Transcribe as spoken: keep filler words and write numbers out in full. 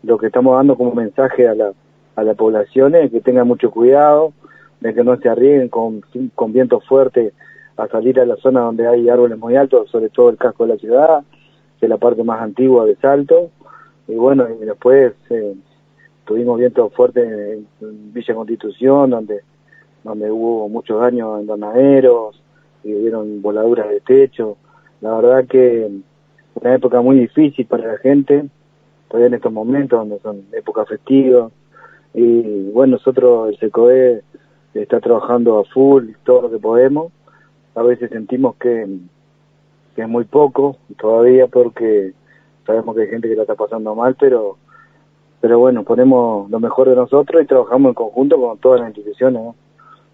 lo que estamos dando como mensaje a la, a la población es que tengan mucho cuidado, de que no se arriesguen con, con viento fuerte a salir a la zona donde hay árboles muy altos, sobre todo el casco de la ciudad, que es la parte más antigua de Salto. Y bueno, y después eh, tuvimos viento fuerte en, en Villa Constitución, donde donde hubo muchos daños en donaderos, y hubieron voladuras de techo. La verdad que una época muy difícil para la gente, todavía en estos momentos, donde son épocas festivas. Y bueno, nosotros, el SECODE, está trabajando a full, todo lo que podemos. A veces sentimos que, que es muy poco todavía, porque sabemos que hay gente que la está pasando mal, pero pero bueno, ponemos lo mejor de nosotros y trabajamos en conjunto con todas las instituciones, ¿no?